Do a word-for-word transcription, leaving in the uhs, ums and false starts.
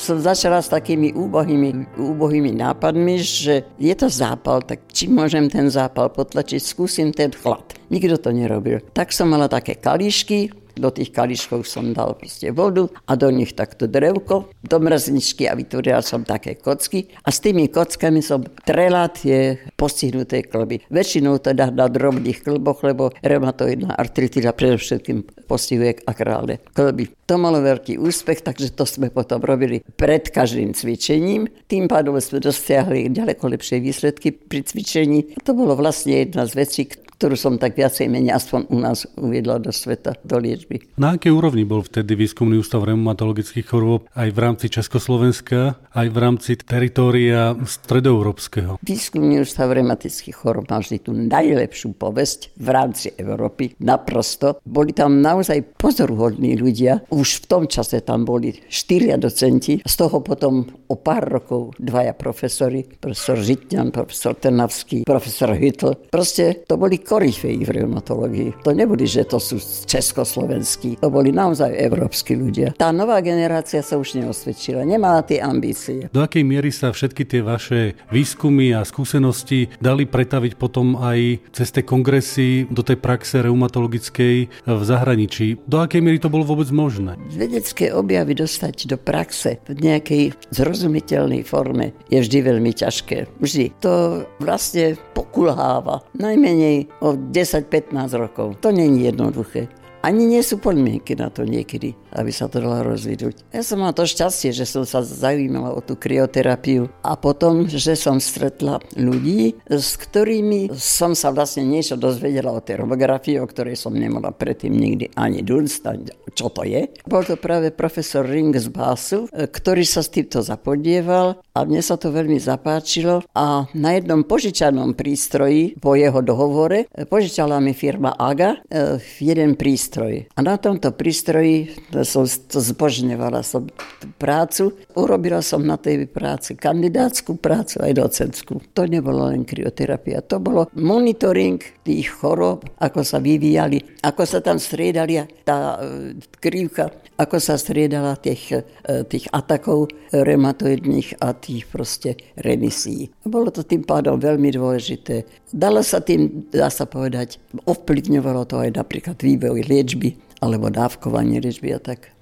som začala s takými úbohými, úbohými nápadmi, že je to zápal, tak či môžem ten zápal potlačiť, skúsim ten chlad. Nikto to nerobil. Tak som mala také kalíšky, do tých kališkov som dal proste vodu a do nich takto drevko, do mrzničky a vytvorila som také kocky a s tými kockami som trela tie postihnuté klby. Väčšinou teda na drobných klboch, lebo reumatoidná artritida predovšetkým postihuje akrálne klby. To malo veľký úspech, takže to sme potom robili pred každým cvičením. Tým pádom sme dosiahli ďaleko lepšie výsledky pri cvičení. A to bolo vlastne jedna z vecí, ktorú som tak viacej menej aspoň u nás uviedla do sveta, do liečby. Na akej úrovni bol vtedy Výskumný ústav reumatologických chorôb aj v rámci Československa, aj v rámci teritória stredoeurópskeho? Výskumný ústav reumatických chorôb mal vždy tú najlepšiu povesť v rámci Európy. Naprosto. Boli tam naozaj pozoruhodní ľudia. Už v tom čase tam boli štyria docenti, z toho potom o pár rokov dvaja profesori, profesor Žitňan, profesor Trnavský, profesor Hytl. Proste to boli korifeji v reumatológii. To neboli, že to sú československí. To boli naozaj európski ľudia. Tá nová generácia sa už neosvedčila. Nemala tie ambície. Do akej miery sa všetky tie vaše výskumy a skúsenosti dali pretaviť potom aj cez tie kongresy do tej praxe reumatologickej v zahraničí? Do akej miery to bolo vôbec možné? Vedecké objavy dostať do praxe v nejakej zrozumiteľnej forme je vždy veľmi ťažké. Vždy. To vlastne pokulháva. Najmenej o desať pätnásť rokov. To nie je jednoduché. Ani nie sú podmienky na to niekedy, aby sa to dalo rozvinúť. Ja som mala to šťastie, že som sa zaujímala o tú kryoterapiu a potom, že som stretla ľudí, s ktorými som sa vlastne niečo dozvedela o tej romografii, o ktorej som nemala predtým nikdy ani dunst, čo to je. Bol to práve profesor Ring z Básu, ktorý sa s týmto zapodieval a mne sa to veľmi zapáčilo a na jednom požičanom prístroji po jeho dohovore požičala mi firma Aga jeden prístroj. A na tomto prístroji som to zbožňovala som prácu. Urobila som na tej práci kandidátsku prácu aj docentskú. To nebolo len kryoterapia, to bolo monitoring tých chorób, ako sa vyvíjali, ako sa tam striedali tá krivka, ako sa striedala tých, tých atakov reumatoidných a tých proste remisí. Bolo to tým pádom veľmi dôležité. Dalo sa tým, dá sa povedať, ovplyvňovalo to aj napríklad vývoj liečby alebo dávkovanie liečby a tak.